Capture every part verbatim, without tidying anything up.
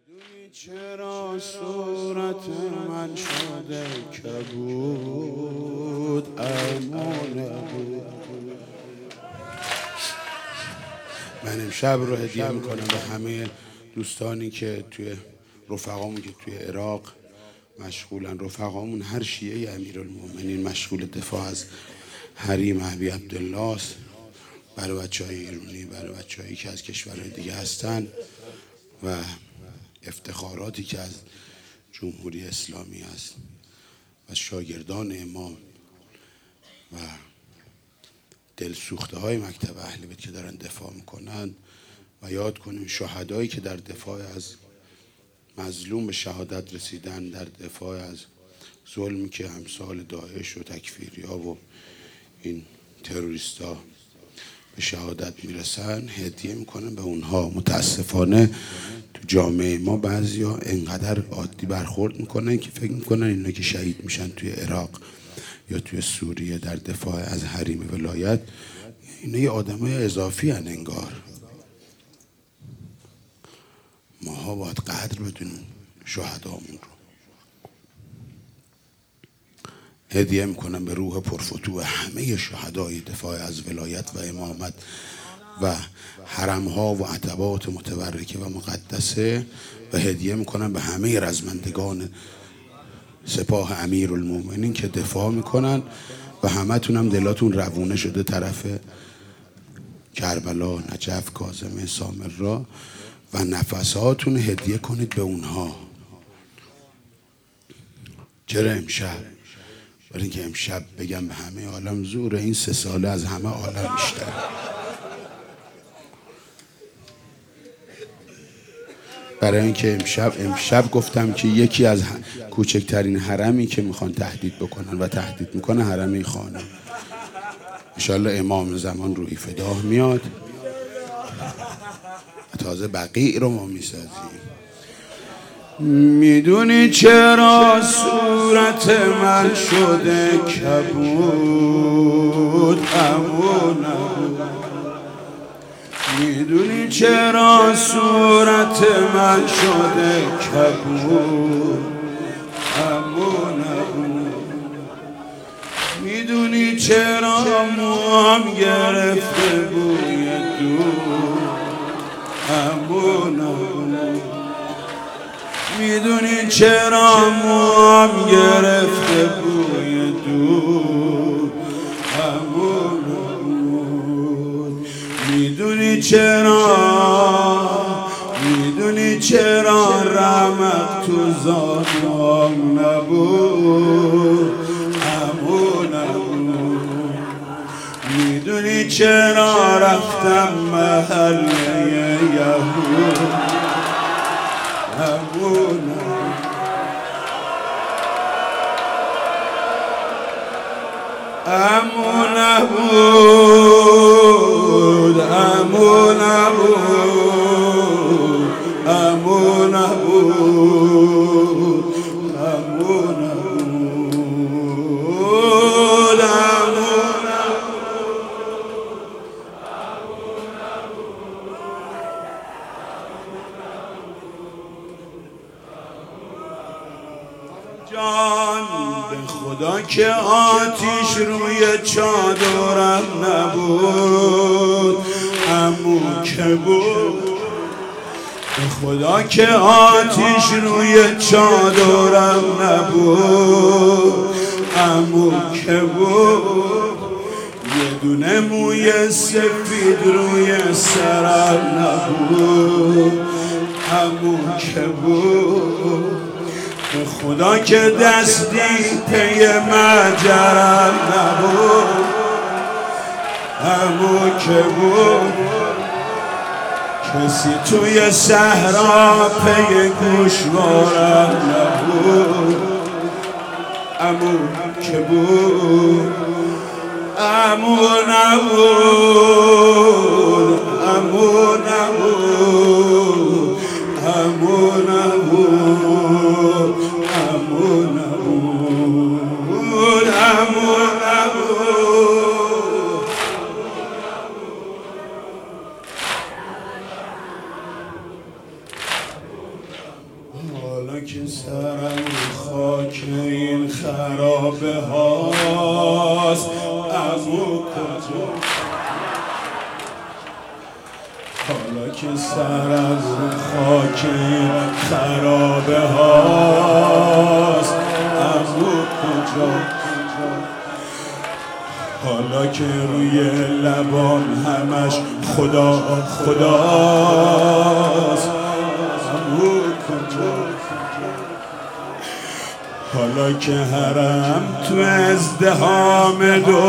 میدونی چرا صورت من شده کبود امونه بود. من امشب رو هدیه میکنم به همه دوستانی که توی رفقامون که توی عراق مشغولن. رفقامون هر شیعه امیرالمومنین مشغول دفاع از حریم ابی عبدالله است، برای بچهای ایرانی، برای بچه‌هایی که از کشورهای دیگه هستن و افتخاراتی که از جمهوری اسلامی است و شاگردان امام و دلسوخته های مکتب اهل بیت که دارن دفاع میکنن و یاد کنیم شهدایی که در دفاع از مظلوم به شهادت رسیدن، در دفاع از ظلمی که امثال داعش و تکفیریا و این تروریستا به شهادت میرسن هدیه میکنن به اونها. متاسفانه تو جامعه ما بعضیا انقدر عادی برخورد میکنن که فکر میکنن اینا که شهید میشن توی عراق یا توی سوریه در دفاع از حریم ولایت اینا یه آدمای اضافی هن انگار. ماها باید قدر بدونیم شهدامون رو. هدیه میکنم به روح پرفتوح همه شهدای دفاع از ولایت و امامت و حرمها و عتبات متبرکه و مقدسه و هدیه میکنم به همه رزمندگان سپاه امیرالمومنین که دفاع میکنن و همه تونم دلاتون روونه شده طرف کربلا، نجف، کاظمه، سامرا و نفساتون هدیه کنید به اونها. چرا امشب؟ برای اینکه امشب بگم به همه عالم زور این سه ساله از همه عالم بیشتر. برای اینکه امشب امشب گفتم که یکی از کوچکترین حرمی که میخوان تهدید بکنن و تهدید میکنه حرم خانه. انشالله امام زمان روی فداه میاد و تازه بقیع رو ما میسازیم. میدونی چرا صورت من شده کبود امونه. میدونی چرا صورت من شده کبود امونه. میدونی چرا موام گرفته بوی دود امونه. میدونی چرا موام گرفته بوی دود امون. میدونی چرا میدونی چرا رحمت تو ذاتم نبود امون. میدونی چرا رفتم محله یهود امون. امون بود امون بود امون بود امون بود جان به خدا که آتیش روی چادرم نبود عمو که بود. به خدا که آتیش روی چادرم نبود عمو که بود. یه دونه موی سفید روی سرم نبود عمو که بود. به خدا که دستی پی مجرم نبود عمو که بود. کسی توی صحرا پی گوشوارم نبود عمو که بود. عمو نبود عمو نبود عمو نبود عمو نبود عمو نبود. حالا که سرم خاک این خرابه هاست عمو کجا، حالا که سرم خاک این خرابه هاست عمو کجا، حالا که روی لبان همش خدا خداست عمو کجا، حالا که حرم تو ازدحام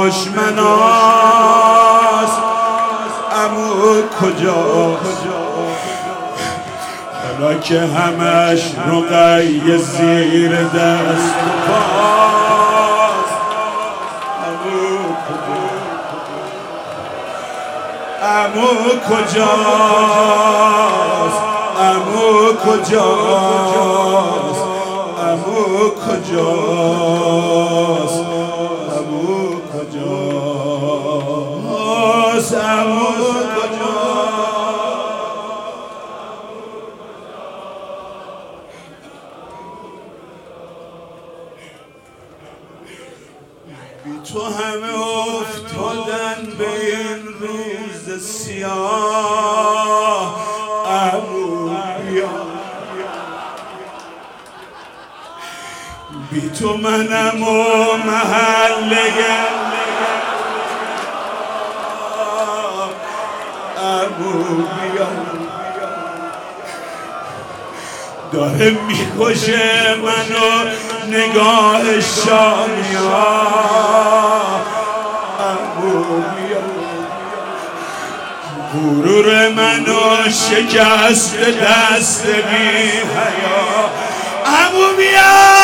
دشمناست عمو کجا، حالا که همش رقیه زیر دست و پاست عمو کجا، عمو کجاست، عمو کجاست، عمو کجاست، عمو کجاست، عمو بی تو همه افتادن به این روز سیاه عمو بیا، بی تو منم و محله عمو بیا، داره میکشه منو نگاه شامیا عمو بیا، غرور منو شکست دست بی حیا عمو بیا.